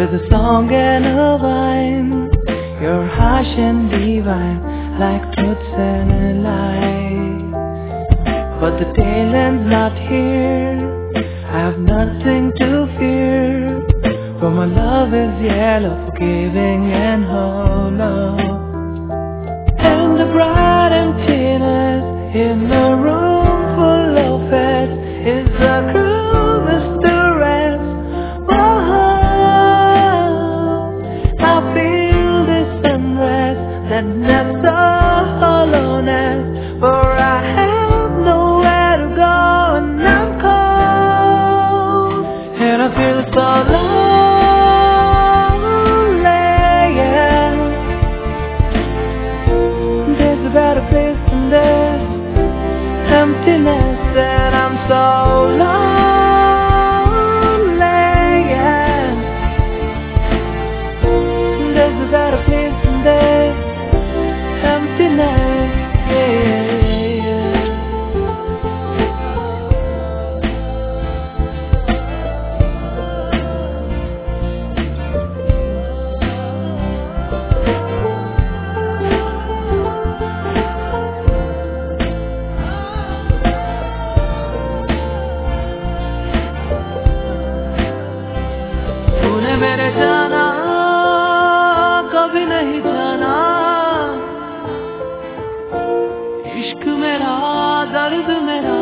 with a song and a vine. You're harsh and divine, like truths and a lie. But the tail end's not here, I have nothing to fear. For my love is yellow, forgiving and hollow. And the bright emptiness in a room full of heads is the cruelest to rest. I feel this unrest that nests a hollowness, for I have nowhere to go and I'm cold, and I feel so lonely, yeah. There's a better place than this emptiness, and I'm so lonely, yeah. There's a better place than this emptiness, yeah. तूने मेरे जाना कभी नहीं जाना, इश्क मेरा दर्द मेरा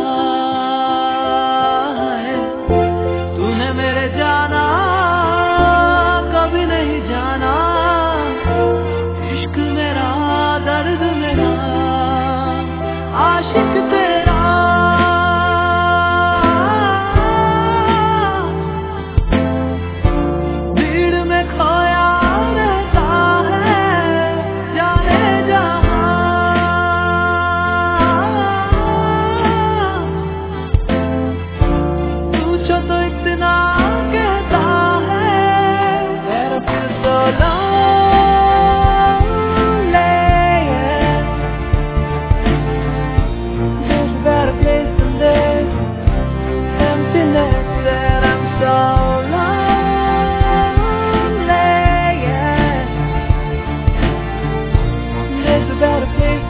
है। तूने मेरे जाना कभी नहीं जाना, इश्क मेरा दर्द मेरा, आशिक तेरा भीड़ में खोया रहता है, जाने जहां पूछो तो इतना कहता है। That I feel so lonely, yeah. There's a better place than this emptiness, that I'm so lonely, yeah. There's a better place